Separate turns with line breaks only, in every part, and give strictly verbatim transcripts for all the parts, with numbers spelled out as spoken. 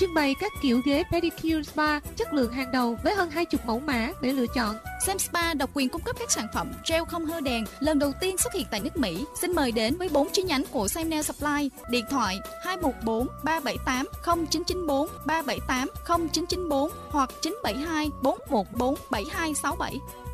trưng bày các kiểu ghế pedicure spa chất lượng hàng đầu với hơn hai mươi mẫu mã để lựa chọn.
Sam Spa độc quyền cung cấp các sản phẩm gel không hơ đèn lần đầu tiên xuất hiện tại nước Mỹ. Xin mời đến với bốn chi nhánh của Sam Nail Supply. Điện thoại hai một bốn ba bảy tám không chín chín bốn, ba bảy tám không chín chín bốn hoặc chín bảy hai bốn một bốn bảy hai sáu bảy.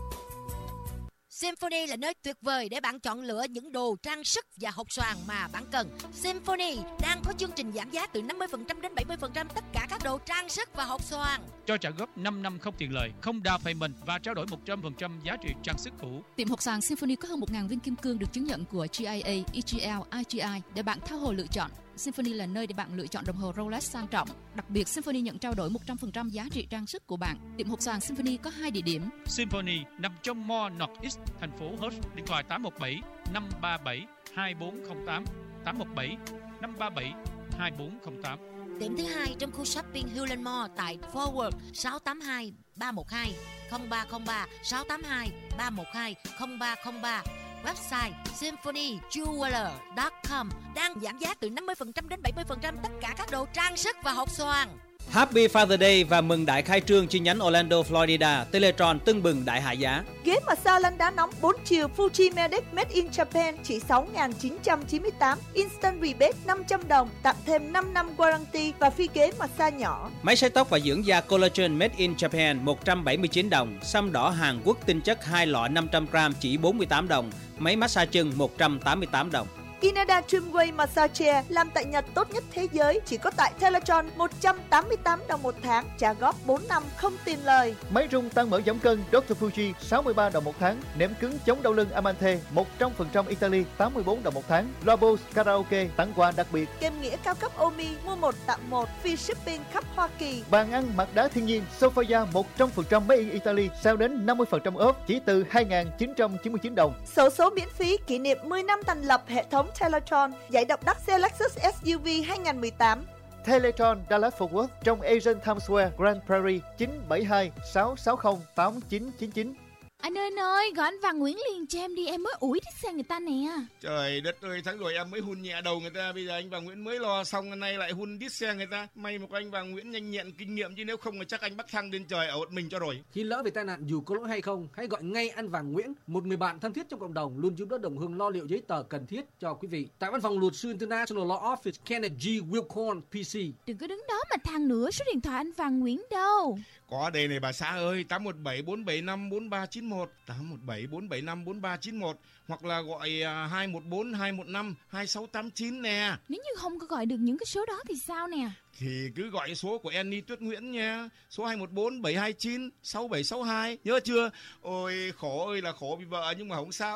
Symphony là nơi tuyệt vời để bạn chọn lựa những đồ trang sức và hộp xoàn mà bạn cần. Symphony đang có chương trình giảm giá từ năm mươi phần trăm đến bảy mươi phần trăm tất cả các đồ trang sức và hộp xoàn.
Cho trả góp năm năm không tiền lời, không down payment và trao đổi một trăm phần trăm giá trị trang sức cũ.
Tiệm hộp xoàn Symphony có hơn một nghìn viên kim cương được chứng nhận của G I A, E G L, I G I để bạn tha hồ lựa chọn. Symphony là nơi để bạn lựa chọn đồng hồ Rolex sang trọng. Đặc biệt, Symphony nhận trao đổi một trăm phần trăm giá trị trang sức của bạn. Tiệm hộp xoàn Symphony có hai địa điểm.
Symphony nằm trong Mall North East, thành phố Hertz. Điện thoại tám một bảy năm ba bảy hai bốn không tám, tám một bảy năm ba bảy hai bốn không tám.
Tiệm thứ hai trong khu shopping Hewland Mall tại Forward sáu tám hai ba một hai không ba không ba, sáu tám hai ba một hai không ba không ba. Website symphony jeweler chấm com đang giảm giá từ năm mươi phần trăm đến bảy mươi phần trăm tất cả các đồ trang sức và hộp xoàn.
Happy Father Day và mừng đại khai trương chi nhánh Orlando, Florida. Teletron tưng bừng đại hạ giá.
Ghế massage lăn đá nóng bốn chiều Fuji Medic Made in Japan chỉ sáu nghìn chín trăm chín mươi tám, Instant Rebate năm trăm đồng, tặng thêm năm năm warranty và phi ghế massage nhỏ.
Máy sấy tóc và dưỡng da Collagen Made in Japan một trăm bảy mươi chín đồng. Sâm đỏ Hàn Quốc tinh chất hai lọ năm trăm gam chỉ bốn mươi tám đồng. Máy massage chân một trăm tám mươi tám đồng.
Inada Trimway Massage Chair làm tại Nhật tốt nhất thế giới, chỉ có tại Teletron một trăm tám mươi tám đồng một tháng, trả góp bốn năm không tiền lời.
Máy rung tăng mỡ giảm cân doctor Fuji sáu mươi ba đồng một tháng. Nệm cứng chống đau lưng Amante một trăm phần trăm Italy tám mươi bốn đồng một tháng. Lobos Karaoke tặng quà đặc biệt.
Kem nghĩa cao cấp Omi mua một tặng một, free shipping khắp Hoa Kỳ.
Bàn ăn mặt đá thiên nhiên Sofia một trăm phần trăm Made in Italy sale đến năm mươi phần trăm off chỉ từ hai nghìn chín trăm chín mươi chín đồng.
Xổ số miễn phí kỷ niệm mười năm thành lập hệ thống Teletron, giải độc đắc xe Lexus ét u vê hai không một tám.
Teletron Dallas Fort Worth trong Asian Times Square Grand Prairie chín bảy hai sáu sáu không tám chín chín chín.
Anh ơi anh ơi, gọi anh Văn Nguyễn liền cho em đi, em mới ủi thích xe người ta nè.
Trời đất ơi, tháng rồi em mới hun nhẹ đầu người ta, bây giờ anh Văn Nguyễn mới lo xong, hôm nay lại hun đít xe người ta. May mà có anh Văn Nguyễn nhanh nhẹn kinh nghiệm, chứ nếu không thì chắc anh bắt thăng lên trời ở một mình cho rồi.
Khi lỡ về tai nạn dù có lỗi hay không, hãy gọi ngay anh Văn Nguyễn, một người bạn thân thiết trong cộng đồng, luôn giúp đỡ đồng hương lo liệu giấy tờ cần thiết cho quý vị. Tại văn phòng luật sư International Law Office Kenneth G. Wilcorn P C.
Đừng có đứng đó mà than nữa, số điện thoại anh Văn Nguyễn đâu?
Có đây này bà xã ơi, tám một bảy bốn bảy năm bốn ba chín một, tám một bảy bốn bảy năm bốn ba chín một, hoặc là gọi hai một bốn hai một năm hai sáu tám chín nè.
Nếu như không có gọi được những cái số đó thì sao nè?
Thì cứ gọi số của Annie Tuyết Nguyễn nha, số hai một bốn bảy hai chín sáu bảy sáu hai, nhớ chưa? Ôi khổ ơi là khổ vì vợ nhưng mà không sao.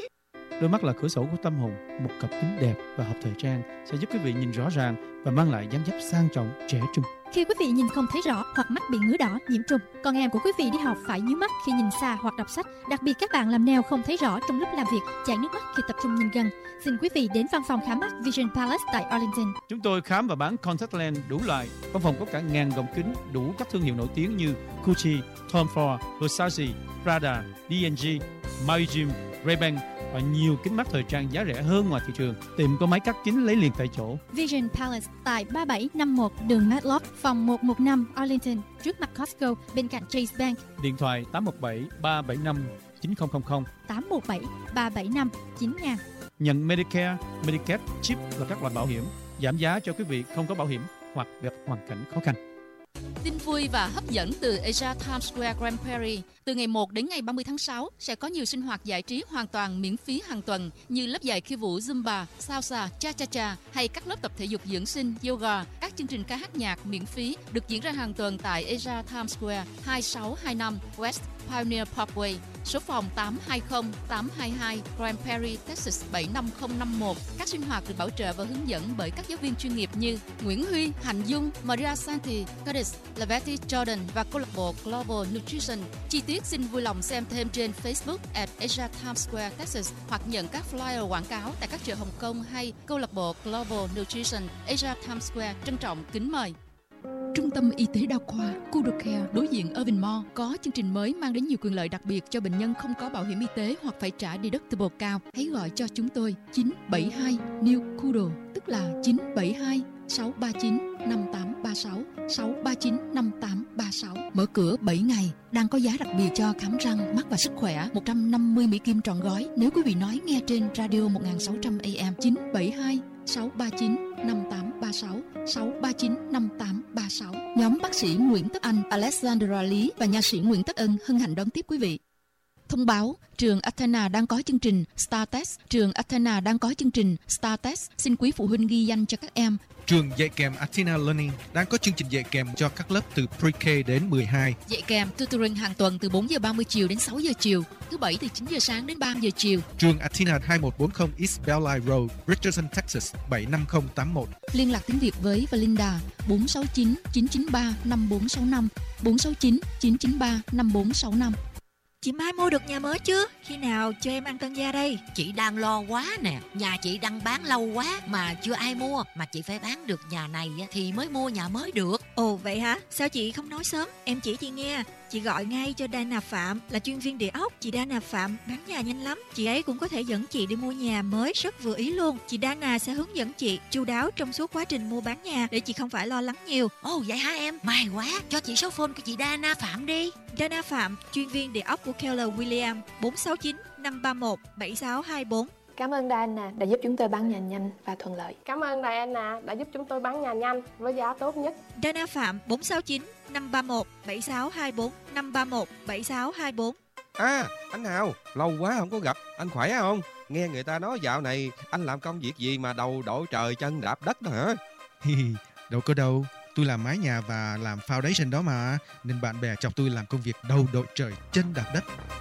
Đôi mắt là cửa sổ của tâm hồn, một cặp kính đẹp và hợp thời trang sẽ giúp quý vị nhìn rõ ràng và mang lại dáng dấp sang trọng, trẻ trung.
Khi quý vị nhìn không thấy rõ hoặc mắt bị ngứa đỏ, nhiễm trùng, con em của quý vị đi học phải nhíu mắt khi nhìn xa hoặc đọc sách. Đặc biệt các bạn làm nail không thấy rõ trong lúc làm việc, chảy nước mắt khi tập trung nhìn gần. Xin quý vị đến văn phòng khám mắt Vision Palace tại Arlington.
Chúng tôi khám và bán contact lens đủ loại. Văn phòng có cả ngàn gọng kính đủ các thương hiệu nổi tiếng như Gucci, Tom Ford, Versace, Prada, D and G, Maui, Ray-Ban và nhiều kính mắt thời trang giá rẻ hơn ngoài thị trường. Tiệm có máy cắt kính lấy liền tại chỗ.
Vision Palace tại ba bảy năm mốt đường Matlock, phòng một một năm Arlington, trước mặt Costco, bên cạnh Chase Bank.
Điện thoại tám một bảy ba bảy năm chín không không không,
tám một bảy ba bảy năm chín nghìn.
Nhận Medicare, Medicaid, chip và các loại bảo hiểm, giảm giá cho quý vị không có bảo hiểm hoặc gặp hoàn cảnh khó khăn.
Tin vui và hấp dẫn từ Asia Times Square Grand Prairie. Từ ngày một đến ngày ba mươi tháng sáu sẽ có nhiều sinh hoạt giải trí hoàn toàn miễn phí hàng tuần như lớp dạy khiêu vũ Zumba, Salsa, Cha-cha-cha hay các lớp tập thể dục dưỡng sinh, yoga. Các chương trình ca hát nhạc miễn phí được diễn ra hàng tuần tại Asia Times Square hai sáu hai năm West Pioneer Parkway, số phòng tám hai không tám hai hai Grand Prairie, Texas bảy năm không năm một. Các sinh hoạt được bảo trợ và hướng dẫn bởi các giáo viên chuyên nghiệp như Nguyễn Huy, Hạnh Dung, Maria Santi, Curtis, Lavetti Jordan và câu lạc bộ Global Nutrition. Chi tiết xin vui lòng xem thêm trên Facebook at Asia Times Square, Texas hoặc nhận các flyer quảng cáo tại các chợ Hồng Kông hay câu lạc bộ Global Nutrition. Asia Times Square trân trọng kính mời. Trung tâm Y tế Đa khoa Kudocare đối diện Irving Mall có chương trình mới mang đến nhiều quyền lợi đặc biệt cho bệnh nhân không có bảo hiểm y tế hoặc phải trả deductible cao. Hãy gọi cho chúng tôi chín bảy hai New Kudo, tức là chín bảy hai sáu ba chín năm tám ba sáu, sáu ba chín năm tám ba sáu. Mở cửa bảy ngày, đang có giá đặc biệt cho khám răng, mắt và sức khỏe, một trăm năm mươi Mỹ Kim trọn gói. Nếu quý vị nói nghe trên radio một nghìn sáu trăm A M. Chín bảy hai sáu ba chín năm tám ba sáu, sáu ba chín năm tám ba sáu. Nhóm bác sĩ Nguyễn Tất Anh, Alexandra Lý và nha sĩ Nguyễn Tất Ân hân hạnh đón tiếp quý vị. Thông báo, trường Athena đang có chương trình Star Test. Trường Athena đang có chương trình Star Test. Xin quý phụ huynh ghi danh cho các em.
Trường dạy kèm Athena Learning đang có chương trình dạy kèm cho các lớp từ Pre-K đến mười hai.
Dạy kèm tutoring hàng tuần từ bốn giờ ba mươi chiều đến sáu giờ chiều, thứ bảy từ chín giờ sáng đến ba giờ chiều.
Trường Athena hai một bốn không East Belle Road, Richardson, Texas bảy năm không tám một.
Liên lạc tiếng Việt với Valinda bốn sáu chín chín chín ba năm bốn sáu năm, bốn sáu chín chín chín ba năm bốn sáu năm.
Chị Mai mua được nhà mới chưa? Khi nào cho em ăn tân gia đây?
Chị đang lo quá nè. Nhà chị đang bán lâu quá mà chưa ai mua. Mà chị phải bán được nhà này thì mới mua nhà mới được.
Ồ vậy hả? Sao chị không nói sớm? Em chỉ chị nghe. Chị gọi ngay cho Dana Phạm là chuyên viên địa ốc. Chị Dana Phạm bán nhà nhanh lắm. Chị ấy cũng có thể dẫn chị đi mua nhà mới rất vừa ý luôn. Chị Dana sẽ hướng dẫn chị chu đáo trong suốt quá trình mua bán nhà để chị không phải lo lắng nhiều.
Ồ vậy hả em? May quá. Cho chị số phone của chị Dana Phạm đi.
Dana Phạm, chuyên viên địa ốc của Keller Williams, bốn sáu chín năm ba một bảy sáu hai bốn.
Cảm ơn Diana đã giúp chúng tôi bán nhà nhanh và thuận lợi.
Cảm ơn Diana đã giúp chúng tôi bán nhà nhanh với giá tốt nhất.
Dana Phạm bốn sáu chín năm ba một bảy sáu hai bốn, năm ba một bảy sáu hai bốn.
À, anh Hào, lâu quá không có gặp, anh khỏe không? Nghe người ta nói dạo này anh làm công việc gì mà đầu đội trời chân đạp đất đó hả?
Đâu có đâu, tôi làm mái nhà và làm foundation đó mà, nên bạn bè chọc tôi làm công việc đầu đội trời chân đạp đất.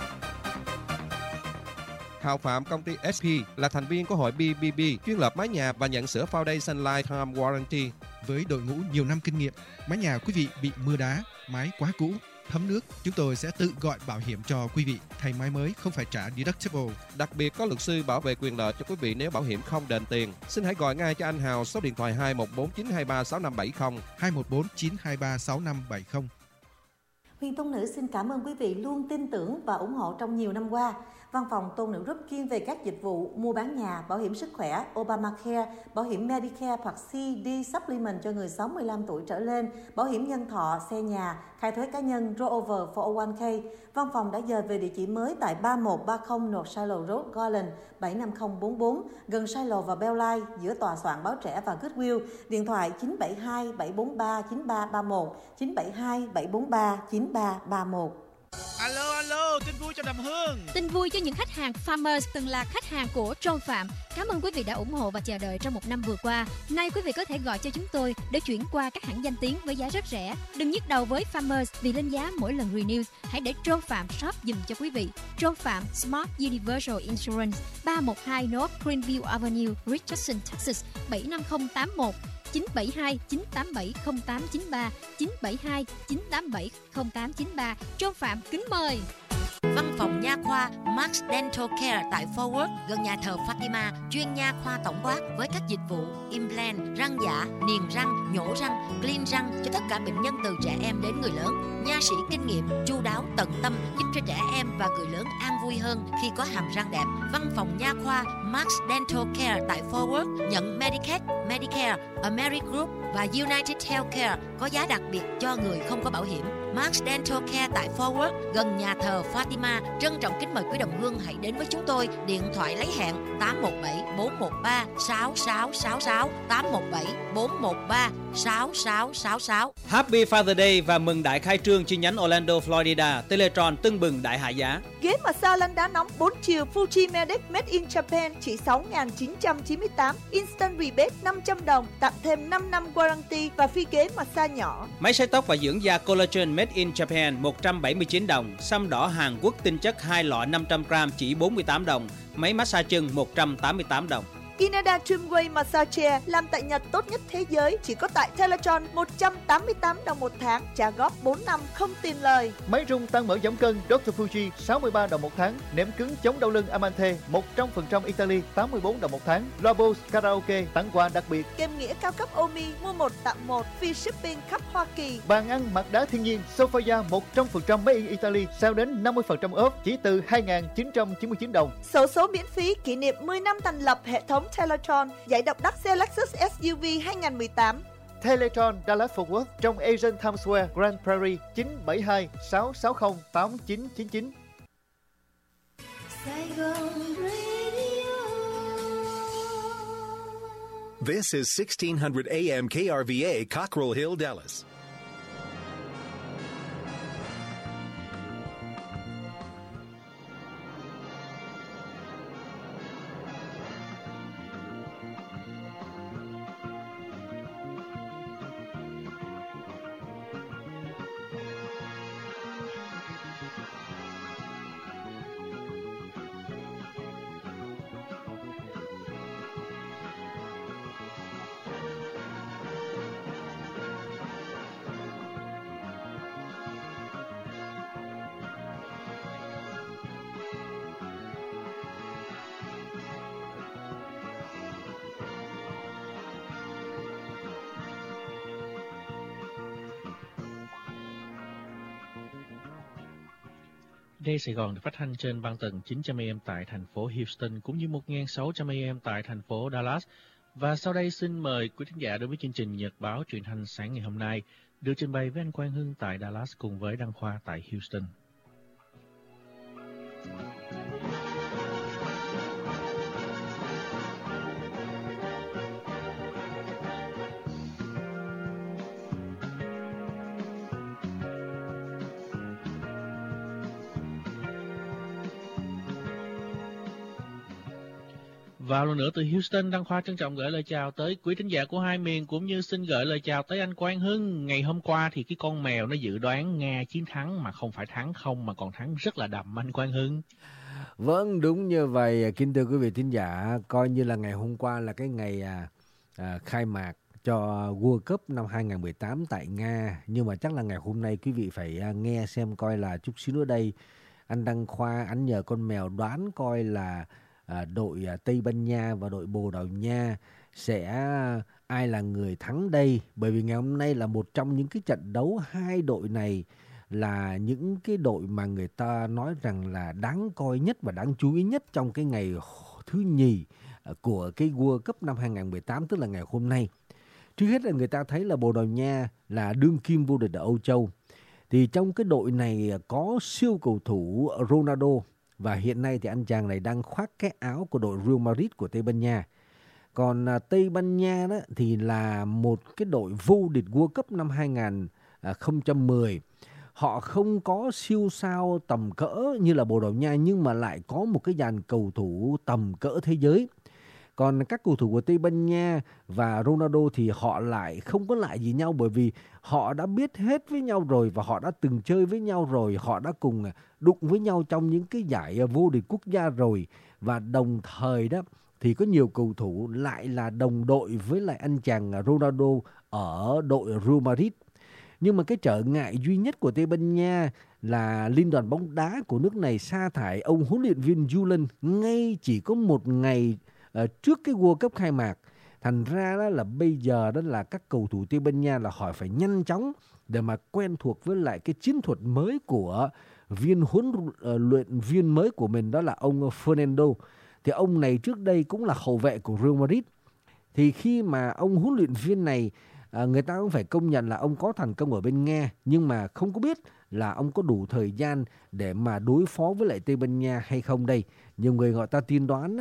Hào Phạm, công ty ét pê là thành viên của hội bê bê bê, chuyên lập mái nhà và nhận sửa foundation lifetime warranty.
Với đội ngũ nhiều năm kinh nghiệm, mái nhà quý vị bị mưa đá, mái quá cũ, thấm nước, chúng tôi sẽ tự gọi bảo hiểm cho quý vị. Thay mái mới không phải trả deductible.
Đặc biệt có luật sư bảo vệ quyền lợi cho quý vị nếu bảo hiểm không đền tiền. Xin hãy gọi ngay cho anh Hào số điện thoại hai một bốn chín hai ba sáu năm bảy không,
hai một bốn chín hai ba sáu năm bảy không.
Huyền Tôn Nữ xin cảm ơn quý vị luôn tin tưởng và ủng hộ trong nhiều năm qua. Văn phòng Tôn Nữ Group chuyên về các dịch vụ mua bán nhà, bảo hiểm sức khỏe, Obamacare, bảo hiểm Medicare hoặc xê đê Supplement cho người sáu mươi lăm tuổi trở lên, bảo hiểm nhân thọ, xe nhà, khai thuế cá nhân, rollover bốn không một k. Văn phòng đã dời về địa chỉ mới tại ba một ba không North Shiloh Road, Garland, bảy năm không bốn bốn, gần Shiloh và Bellline, giữa tòa soạn báo trẻ và Goodwill. Điện thoại chín bảy hai bảy bốn ba chín ba ba một, chín bảy hai bảy bốn ba chín ba ba một.
Alo alo, tin vui cho Đàm Hương.
Tin vui cho những khách hàng Farmers từng là khách hàng của John Phạm. Cảm ơn quý vị đã ủng hộ và chờ đợi trong một năm vừa qua. Nay quý vị có thể gọi cho chúng tôi để chuyển qua các hãng danh tiếng với giá rất rẻ. Đừng nhức đầu với Farmers vì lên giá mỗi lần renew. Hãy để John Phạm shop dùm cho quý vị. John Phạm Smart Universal Insurance, ba một hai North Greenview Avenue, Richardson, Texas, bảy năm không tám một. chín bảy hai chín tám bảy không tám chín ba, chín bảy hai chín tám bảy không tám chín ba. John Phạm kính mời.
Văn phòng nha khoa Max Dental Care tại Fort Worth, gần nhà thờ Fatima, chuyên nha khoa tổng quát với các dịch vụ implant, răng giả, niềng răng, nhổ răng, clean răng cho tất cả bệnh nhân từ trẻ em đến người lớn. Nha sĩ kinh nghiệm, chu đáo, tận tâm giúp cho trẻ em và người lớn an vui hơn khi có hàm răng đẹp. Văn phòng nha khoa Max Dental Care tại Fort Worth nhận Medicaid, Medicare, Amerigroup và United Healthcare có giá đặc biệt cho người không có bảo hiểm. Max Dental Care tại Fort Worth, gần nhà thờ Fatima. Trân trọng kính mời quý đồng hương hãy đến với chúng tôi. Điện thoại lấy hẹn tám một bảy bốn một ba sáu sáu sáu sáu, tám một bảy bốn một ba sáu sáu sáu sáu.
Happy Father Day và mừng đại khai trương chi nhánh Orlando, Florida. Teletron tưng bừng đại hạ giá.
Ghế massage lăn đá nóng bốn chiều Fuji Medic Made in Japan chỉ sáu nghìn chín trăm chín mươi tám, Instant Rebate năm trăm đồng, tặng thêm năm năm warranty và phi ghế massage nhỏ.
Máy sấy tóc và dưỡng da collagen Made in Japan một trăm bảy mươi chín đồng. Sâm đỏ Hàn Quốc tinh chất hai lọ năm trăm gam chỉ bốn mươi tám đồng. Máy massage chân một trăm tám mươi tám đồng.
Inada Trimway Massage Chair làm tại Nhật tốt nhất thế giới, chỉ có tại Teletron, một trăm tám mươi tám đồng một tháng, trả góp bốn năm không tiền lời.
Máy rung tăng mỡ giảm cân doctor Fuji sáu mươi ba đồng một tháng. Nệm cứng chống đau lưng Amante một trăm phần trăm Italy tám mươi bốn đồng một tháng. Labos Karaoke tặng quà đặc biệt.
Kem nghĩa cao cấp Omi mua một tặng một, free shipping khắp Hoa Kỳ.
Bàn ăn mặt đá thiên nhiên Sofia một trăm phần trăm Made in Italy sale đến năm mươi phần trăm off chỉ từ hai nghìn chín trăm chín mươi chín đồng.
Xổ số miễn phí kỷ niệm mười năm thành lập hệ thống bóng Teletron, giải độc đắc xe Lexus ét u vê hai không một tám.
Teletron Dallas Fort Worth trong Asian Times Square Grand Prairie chín bảy hai sáu sáu không tám chín chín chín.
This is sixteen hundred A M K R V A, Cockrell Hill, Dallas.
Đài Sài Gòn được phát thanh trên băng tần chín trăm A M tại thành phố Houston cũng như một nghìn sáu trăm A M tại thành phố Dallas. Và sau đây xin mời quý khán giả đến với chương trình Nhật báo truyền thanh sáng ngày hôm nay, được trình bày với anh Quang Hưng tại Dallas cùng với Đăng Khoa tại Houston. Và lần nữa từ Houston, Đăng Khoa trân trọng gửi lời chào tới quý thính giả của hai miền, cũng như xin gửi lời chào tới anh Quang Hưng. Ngày hôm qua thì cái con mèo nó dự đoán Nga chiến thắng, mà không phải thắng không mà còn thắng rất là đậm, anh Quang Hưng.
Vâng, đúng như vậy, kính thưa quý vị thính giả, coi như là ngày hôm qua là cái ngày à, à, khai mạc cho World Cup năm hai không một tám tại Nga. Nhưng mà chắc là ngày hôm nay quý vị phải à, nghe xem coi là chút xíu nữa đây anh Đăng Khoa, anh nhờ con mèo đoán coi là À, đội à, Tây Ban Nha và đội Bồ Đào Nha sẽ à, ai là người thắng đây. Bởi vì ngày hôm nay là một trong những cái trận đấu hai đội này là những cái đội mà người ta nói rằng là đáng coi nhất và đáng chú ý nhất trong cái ngày thứ nhì à, của cái World Cup năm hai không một tám, tức là ngày hôm nay. Trước hết là người ta thấy là Bồ Đào Nha là đương kim vô địch ở Âu Châu. Thì trong cái đội này có siêu cầu thủ Ronaldo. Và hiện nay thì anh chàng này đang khoác cái áo của đội Real Madrid của Tây Ban Nha. Còn à, Tây Ban Nha đó thì là một cái đội vô địch World Cup năm hai không một không. Họ không có siêu sao tầm cỡ như là Bồ Đào Nha, nhưng mà lại có một cái dàn cầu thủ tầm cỡ thế giới. Còn các cầu thủ của Tây Ban Nha và Ronaldo thì họ lại không có lại gì nhau, bởi vì họ đã biết hết với nhau rồi và họ đã từng chơi với nhau rồi, họ đã cùng đụng với nhau trong những cái giải vô địch quốc gia rồi. Và đồng thời đó thì có nhiều cầu thủ lại là đồng đội với lại anh chàng Ronaldo ở đội Real Madrid. Nhưng mà cái trở ngại duy nhất của Tây Ban Nha là Liên đoàn bóng đá của nước này sa thải ông huấn luyện viên Julen ngay chỉ có một ngày uh, trước cái World Cup khai mạc. Thành ra đó là bây giờ đó là các cầu thủ Tây Ban Nha là họ phải nhanh chóng để mà quen thuộc với lại cái chiến thuật mới của viên huấn uh, luyện viên mới của mình, đó là ông Fernando. Thì ông này trước đây cũng là hậu vệ của Real Madrid. Thì khi mà ông huấn luyện viên này, à, người ta cũng phải công nhận là ông có thành công ở bên Nga, nhưng mà không có biết là ông có đủ thời gian để mà đối phó với lại Tây Ban Nha hay không đây. Nhiều người gọi ta tiên đoán á,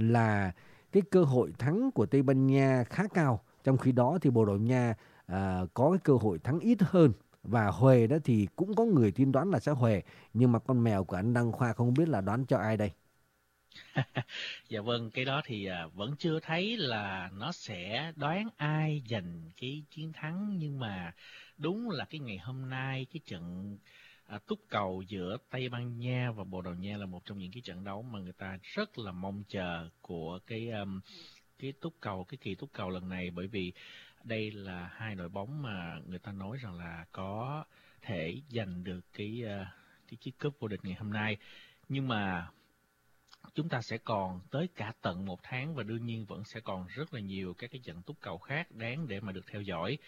là cái cơ hội thắng của Tây Ban Nha khá cao, trong khi đó thì Bồ Đào Nha à, có cái cơ hội thắng ít hơn. Và huề đó thì cũng có người tiên đoán là sẽ huề, nhưng mà con mèo của anh Đăng Khoa không biết là đoán cho ai đây.
Dạ vâng, cái đó thì à, vẫn chưa thấy là nó sẽ đoán ai giành cái chiến thắng, nhưng mà đúng là cái ngày hôm nay cái trận à, túc cầu giữa Tây Ban Nha và Bồ Đào Nha là một trong những cái trận đấu mà người ta rất là mong chờ của cái um, cái túc cầu, cái kỳ túc cầu lần này, bởi vì đây là hai đội bóng mà người ta nói rằng là có thể giành được cái uh, cái chiếc cúp vô địch ngày hôm nay. Nhưng mà chúng ta sẽ còn tới cả tận một tháng và đương nhiên vẫn sẽ còn rất là nhiều các cái trận túc cầu khác đáng để mà được theo dõi.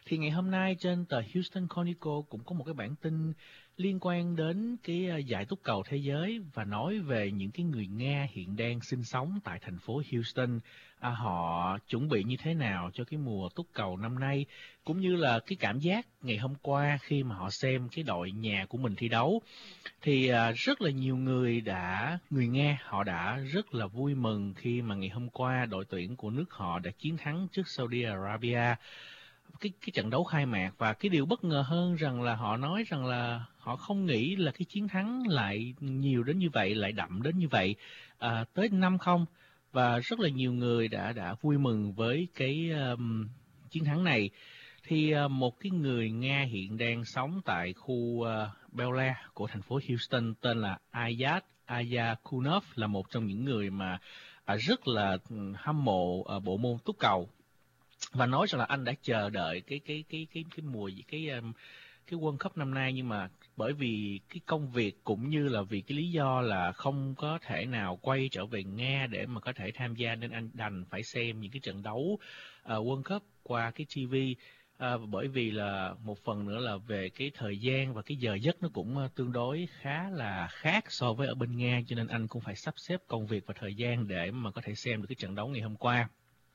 Thì ngày hôm nay trên tờ Houston Chronicle cũng có một cái bản tin liên quan đến cái giải túc cầu thế giới và nói về những cái người Nga hiện đang sinh sống tại thành phố Houston. À, họ chuẩn bị như thế nào cho cái mùa túc cầu năm nay, cũng như là cái cảm giác ngày hôm qua khi mà họ xem cái đội nhà của mình thi đấu. Thì à, rất là nhiều người đã, người Nga họ đã rất là vui mừng khi mà ngày hôm qua đội tuyển của nước họ đã chiến thắng trước Saudi Arabia. Cái, cái trận đấu khai mạc, và cái điều bất ngờ hơn rằng là họ nói rằng là họ không nghĩ là cái chiến thắng lại nhiều đến như vậy, lại đậm đến như vậy, à, tới năm không, và rất là nhiều người đã đã vui mừng với cái um, chiến thắng này. Thì uh, một cái người Nga hiện đang sống tại khu uh, Bel Air của thành phố Houston tên là Ayat Ayakunov là một trong những người mà uh, rất là hâm mộ uh, bộ môn túc cầu, và nói rằng là anh đã chờ đợi cái cái cái cái cái mùa cái um, cái World Cup năm nay, nhưng mà bởi vì cái công việc cũng như là vì cái lý do là không có thể nào quay trở về Nga để mà có thể tham gia, nên anh đành phải xem những cái trận đấu uh, World Cup qua cái ti vi. À, bởi vì là một phần nữa là về cái thời gian và cái giờ giấc nó cũng uh, tương đối khá là khác so với ở bên Nga, cho nên anh cũng phải sắp xếp công việc và thời gian để mà có thể xem được cái trận đấu ngày hôm qua.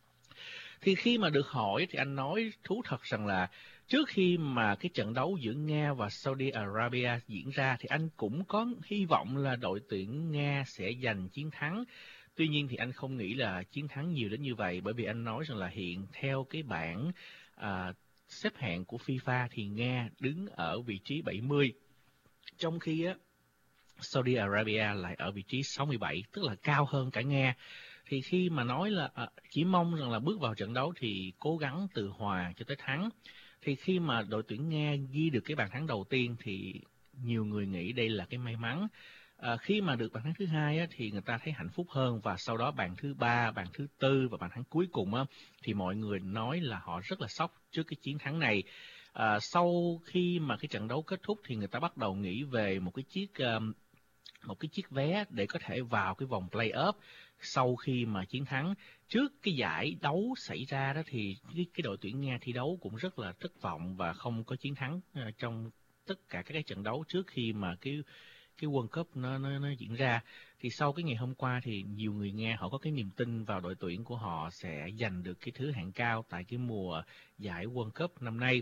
Thì khi mà được hỏi thì anh nói thú thật rằng là trước khi mà cái trận đấu giữa Nga và Saudi Arabia diễn ra thì anh cũng có hy vọng là đội tuyển Nga sẽ giành chiến thắng. Tuy nhiên thì anh không nghĩ là chiến thắng nhiều đến như vậy, bởi vì anh nói rằng là hiện theo cái bảng à, xếp hạng của FIFA thì Nga đứng ở vị trí bảy mươi, trong khi á, Saudi Arabia lại ở vị trí sáu mươi bảy, tức là cao hơn cả Nga. Thì khi mà nói là à, chỉ mong rằng là bước vào trận đấu thì cố gắng từ hòa cho tới thắng, thì khi mà đội tuyển Nga ghi được cái bàn thắng đầu tiên thì nhiều người nghĩ đây là cái may mắn. À, khi mà được bàn thắng thứ hai á, thì người ta thấy hạnh phúc hơn, và sau đó bàn thứ ba, bàn thứ tư và bàn thắng cuối cùng á, thì mọi người nói là họ rất là sốc trước cái chiến thắng này. À, sau khi mà cái trận đấu kết thúc thì người ta bắt đầu nghĩ về một cái chiếc um, một cái chiếc vé để có thể vào cái vòng play-off sau khi mà chiến thắng. Trước cái giải đấu xảy ra đó thì cái, cái đội tuyển Nga thi đấu cũng rất là thất vọng và không có chiến thắng uh, trong tất cả các cái trận đấu trước khi mà cái cái World Cup nó, nó nó diễn ra. Thì sau cái ngày hôm qua thì nhiều người Nga họ có cái niềm tin vào đội tuyển của họ sẽ giành được cái thứ hạng cao tại cái mùa giải World Cup năm nay.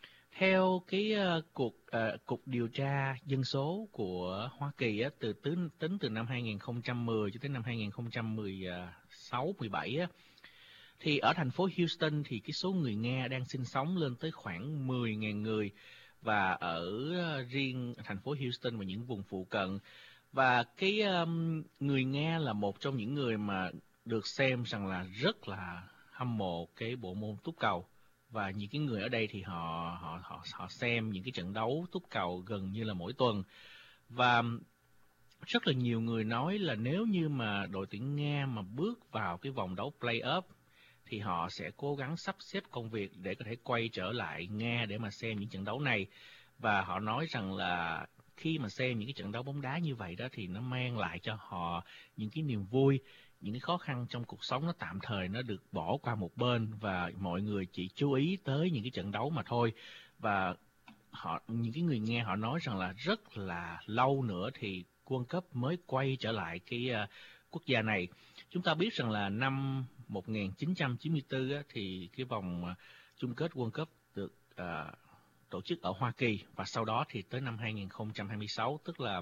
Theo cái uh, cuộc uh, cục điều tra dân số của Hoa Kỳ á, từ tính, tính từ năm hai nghìn không trăm mười cho tới năm hai nghìn không trăm mười sáu mười bảy á, thì ở thành phố Houston thì cái số người Nga đang sinh sống lên tới khoảng mười nghìn người, và ở uh, riêng thành phố Houston và những vùng phụ cận. Và cái um, người Nga là một trong những người mà được xem rằng là rất là hâm mộ cái bộ môn túc cầu. Và những cái người ở đây thì họ họ họ họ xem những cái trận đấu túc cầu gần như là mỗi tuần. Và rất là nhiều người nói là nếu như mà đội tuyển Nga mà bước vào cái vòng đấu play-off thì họ sẽ cố gắng sắp xếp công việc để có thể quay trở lại Nga để mà xem những trận đấu này. Và họ nói rằng là khi mà xem những cái trận đấu bóng đá như vậy đó thì nó mang lại cho họ những cái niềm vui, những cái khó khăn trong cuộc sống nó tạm thời nó được bỏ qua một bên, và mọi người chỉ chú ý tới những cái trận đấu mà thôi. Và họ, những cái người Nga họ nói rằng là rất là lâu nữa thì World Cup mới quay trở lại cái uh, quốc gia này. Chúng ta biết rằng là năm một nghìn chín trăm chín mươi tư á, thì cái vòng uh, chung kết World Cup được uh, tổ chức ở Hoa Kỳ, và sau đó thì tới năm hai nghìn không trăm hai mươi sáu, tức là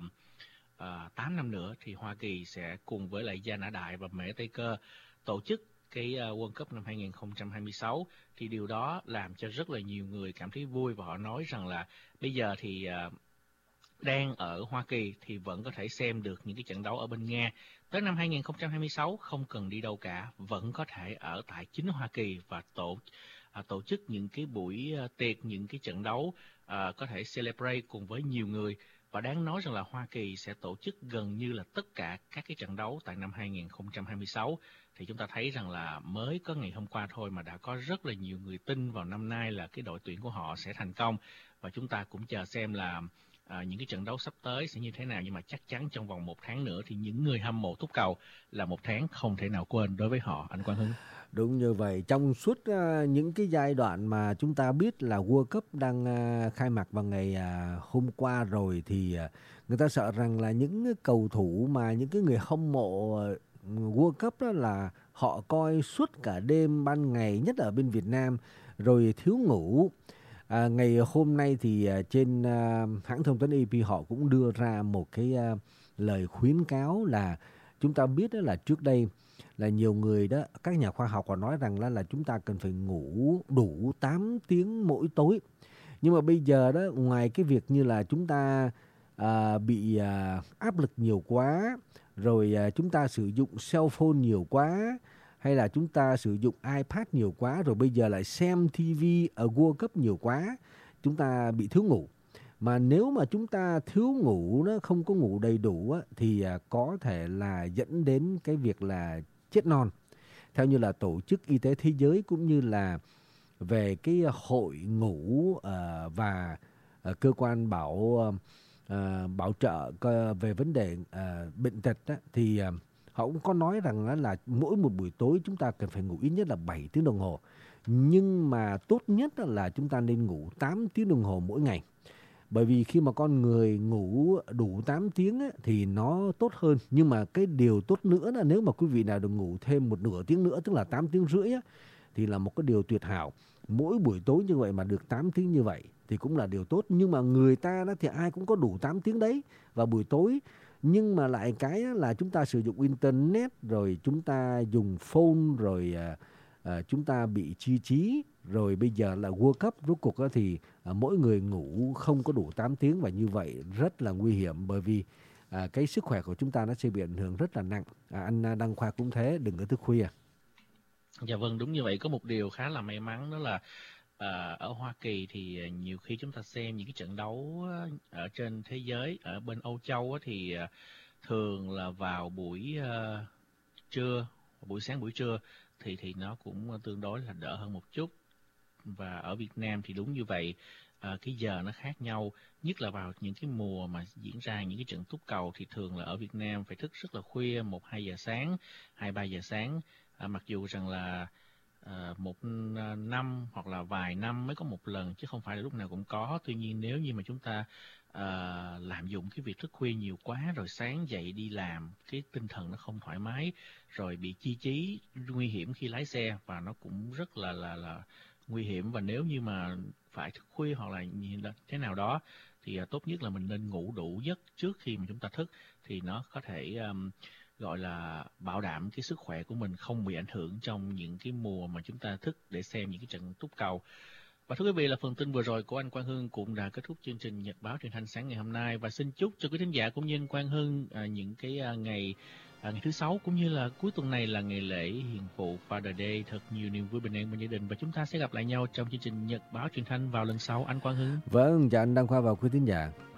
uh, tám năm nữa thì Hoa Kỳ sẽ cùng với lại Gia Nã Đại và Mễ Tây Cơ tổ chức cái uh, World Cup năm hai nghìn không trăm hai mươi sáu. Thì điều đó làm cho rất là nhiều người cảm thấy vui, và họ nói rằng là bây giờ thì uh, đang ở Hoa Kỳ thì vẫn có thể xem được những cái trận đấu ở bên Nga. Tới năm hai nghìn không trăm hai mươi sáu không cần đi đâu cả, vẫn có thể ở tại chính Hoa Kỳ và tổ à, tổ chức những cái buổi uh, tiệc, những cái trận đấu uh, có thể celebrate cùng với nhiều người. Và đáng nói rằng là Hoa Kỳ sẽ tổ chức gần như là tất cả các cái trận đấu tại năm hai nghìn không trăm hai mươi sáu. Thì chúng ta thấy rằng là mới có ngày hôm qua thôi mà đã có rất là nhiều người tin vào năm nay là cái đội tuyển của họ sẽ thành công. Và chúng ta cũng chờ xem là à, những cái trận đấu sắp tới sẽ như thế nào, nhưng mà chắc chắn trong vòng một tháng nữa thì những người hâm mộ túc cầu là một tháng không thể nào quên đối với họ, anh Quang Hưng.
Đúng như vậy, trong suốt uh, những cái giai đoạn mà chúng ta biết là World Cup đang uh, khai mạc vào ngày uh, hôm qua rồi, thì uh, người ta sợ rằng là những cầu thủ mà những cái người hâm mộ uh, World Cup đó là họ coi suốt cả đêm ban ngày, nhất là ở bên Việt Nam, rồi thiếu ngủ. À, ngày hôm nay thì uh, trên uh, hãng thông tấn a pê họ cũng đưa ra một cái uh, lời khuyến cáo là chúng ta biết đó là trước đây là nhiều người đó, các nhà khoa học còn nói rằng là, là chúng ta cần phải ngủ đủ tám tiếng mỗi tối. Nhưng mà bây giờ đó, ngoài cái việc như là chúng ta à, bị à, áp lực nhiều quá, rồi à, chúng ta sử dụng cell phone nhiều quá, hay là chúng ta sử dụng iPad nhiều quá, rồi bây giờ lại xem ti vi ở World Cup nhiều quá, chúng ta bị thiếu ngủ. Mà nếu mà chúng ta thiếu ngủ, nó không có ngủ đầy đủ á, thì à, có thể là dẫn đến cái việc là chết non. Theo như là Tổ chức Y tế Thế giới cũng như là về cái hội ngủ uh, và uh, cơ quan bảo uh, bảo trợ về vấn đề uh, bệnh tật á, thì uh, họ cũng có nói rằng là, là mỗi một buổi tối chúng ta cần phải ngủ ít nhất là bảy tiếng đồng hồ. Nhưng mà tốt nhất là chúng ta nên ngủ tám tiếng đồng hồ mỗi ngày. Bởi vì khi mà con người ngủ đủ tám tiếng ấy, thì nó tốt hơn. Nhưng mà cái điều tốt nữa là nếu mà quý vị nào được ngủ thêm một nửa tiếng nữa, tức là tám tiếng rưỡi ấy, thì là một cái điều tuyệt hảo. Mỗi buổi tối như vậy mà được tám tiếng như vậy thì cũng là điều tốt. Nhưng mà người ta đó thì ai cũng có đủ tám tiếng đấy vào buổi tối. Nhưng mà lại cái là chúng ta sử dụng internet, rồi chúng ta dùng phone, rồi à, à, chúng ta bị chi trí. Rồi bây giờ là World Cup, rốt cuộc thì à, mỗi người ngủ không có đủ tám tiếng, và như vậy rất là nguy hiểm, bởi vì à, cái sức khỏe của chúng ta nó sẽ bị ảnh hưởng rất là nặng. À, anh Đăng Khoa cũng thế, đừng có thức khuya.
Dạ vâng, đúng như vậy. Có một điều khá là may mắn đó là à, ở Hoa Kỳ thì nhiều khi chúng ta xem những cái trận đấu ở trên thế giới, ở bên Âu Châu thì thường là vào buổi uh, trưa, buổi sáng buổi trưa thì thì nó cũng tương đối là đỡ hơn một chút. Và ở Việt Nam thì đúng như vậy, à, cái giờ nó khác nhau, nhất là vào những cái mùa mà diễn ra những cái trận túc cầu thì thường là ở Việt Nam phải thức rất là khuya, một hai giờ sáng, hai ba giờ sáng. À, mặc dù rằng là à, một năm hoặc là vài năm mới có một lần chứ không phải là lúc nào cũng có. Tuy nhiên nếu như mà chúng ta à, lạm dụng cái việc thức khuya nhiều quá, rồi sáng dậy đi làm cái tinh thần nó không thoải mái, rồi bị chi trí, nguy hiểm khi lái xe, và nó cũng rất là là là nguy hiểm. Và nếu như mà phải thức khuya hoặc là thế nào đó thì uh, tốt nhất là mình nên ngủ đủ giấc trước khi mà chúng ta thức, thì nó có thể um, gọi là bảo đảm cái sức khỏe của mình không bị ảnh hưởng trong những cái mùa mà chúng ta thức để xem những cái trận túc cầu. Và thưa quý vị, là phần tin vừa rồi của anh Quang Hưng cũng đã kết thúc chương trình Nhật báo Truyền thanh sáng ngày hôm nay, và xin chúc cho quý thính giả cũng như anh Quang Hưng uh, những cái uh, ngày À, ngày thứ sáu cũng như là cuối tuần này là ngày lễ hiền phụ Father Day, thật nhiều niềm vui bình an bên gia đình, và chúng ta sẽ gặp lại nhau trong chương trình Nhật báo Truyền thanh vào lần sau, anh Quang Hưng.
Vâng, chào anh Đăng Khoa và quý thính giả.